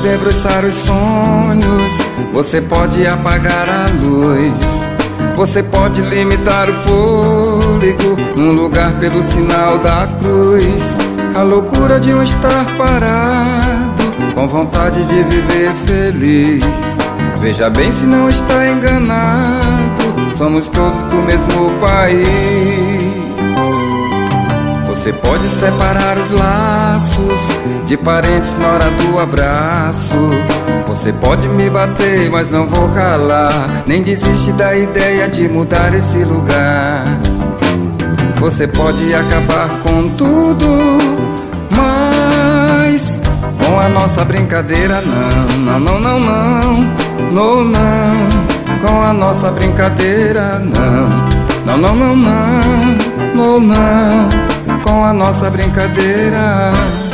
debruçar os sonhos, você pode apagar a luz, você pode limitar o fôlego num lugar pelo sinal da cruz. A loucura de um estar parado, com vontade de viver feliz. Veja bem se não está enganado, somos todos do mesmo país. Você pode separar os laços de parentes na hora do abraço. Você pode me bater, mas não vou calar, nem desiste da ideia de mudar esse lugar. Você pode acabar com tudo, mas com a nossa brincadeira não, não, não, não, não, não, com a nossa brincadeira não, não, não, não, não, não, não, com a nossa brincadeira.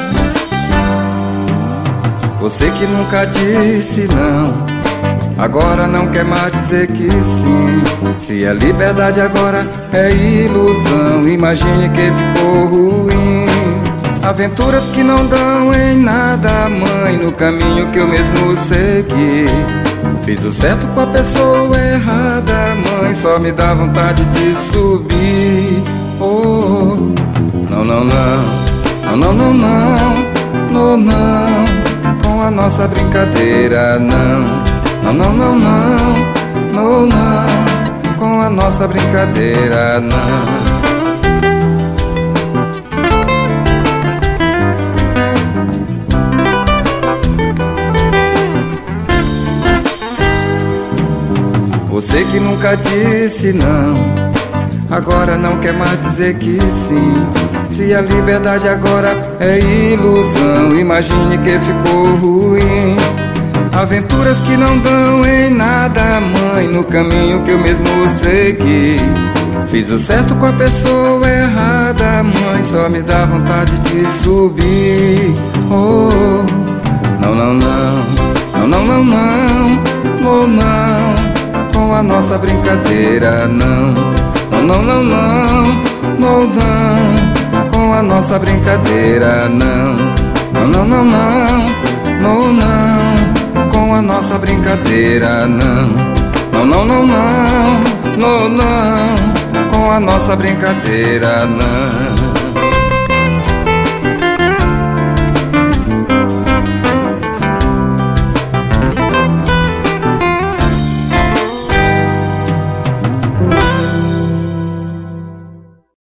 Você que nunca disse não, agora não quer mais dizer que sim. Se a liberdade agora é ilusão, imagine que ficou ruim. Aventuras que não dão em nada, mãe, no caminho que eu mesmo segui. Fiz o certo com a pessoa errada, mãe, só me dá vontade de subir. Oh, não, não, não, não, não, não, não, não, com a nossa brincadeira não, não, não, não, não, não, não, com a nossa brincadeira não. Você que nunca disse não, agora não quer mais dizer que sim. Se a liberdade agora é ilusão, imagine que ficou ruim. Aventuras que não dão em nada, mãe, no caminho que eu mesmo segui. Fiz o certo com a pessoa errada, mãe, só me dá vontade de subir. Oh, não, não, não, não, não, não, não, não, não, com a nossa brincadeira não, não, não, não, não, não, com a nossa brincadeira não, não, não, não, não, não, com a nossa brincadeira não, não, não, não, não, não, com a nossa brincadeira não.